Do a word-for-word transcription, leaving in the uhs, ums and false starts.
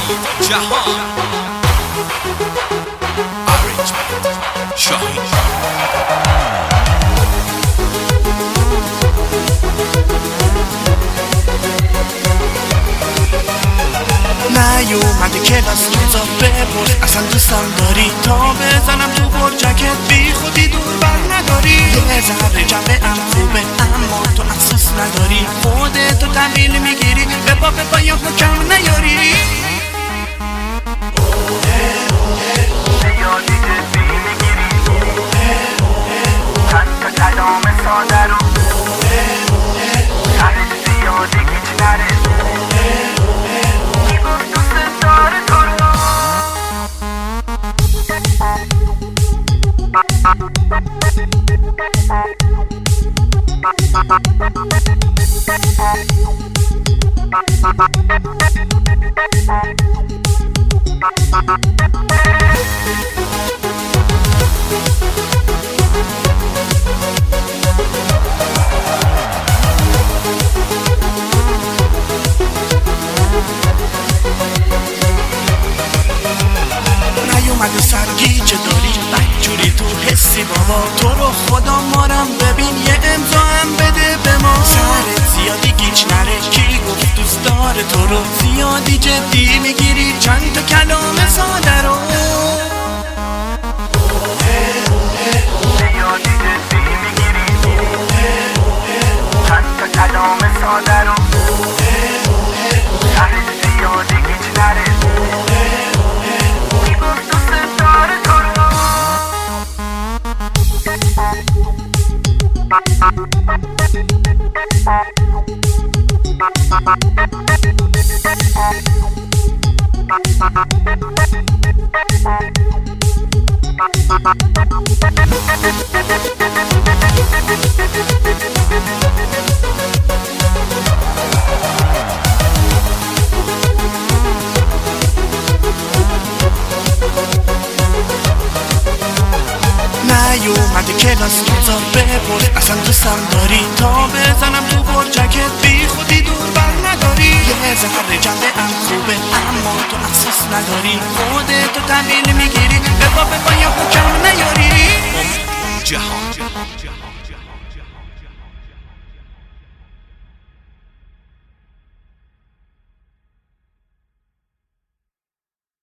جهان آرنجمنت شاهین نیومده کلاس روزا بپرس اصلا دوستم داری تا بزنم تو برجکت بی خودی دور بر نداری یه ذره جمعم خوبه اما تو اساس نداری خودتو تحویل میگیری به پا به پا یا کم نیاری زیادی جدی میگیری چند تا کلام ساده رو تهش زیادی گیج نره کی گفت دوست داره تو رو نیومده سرگیجه داری بدجوری تو حسی بابا تو رو خدا مارم ببین یه امضا هم بده به ما سرت زیادی گیج نره کی گفت دوست داره تو رو زیادی جدی میگیری چند تا کلام ساده رو زیادی جدی میگیری چند تا کلام ساده رو تهش زیادی گیج نره کی گفت دوست داره تو رو نیومده کلاس روزا بپرس اصلا دوستم داری تا بزنم تو برجکت بی خودی دور بر نداری یه ذره جمعم خوبه اما تو اساس نداری خودتو تحویل میگیری به پا به پا یا کم نیاری جهان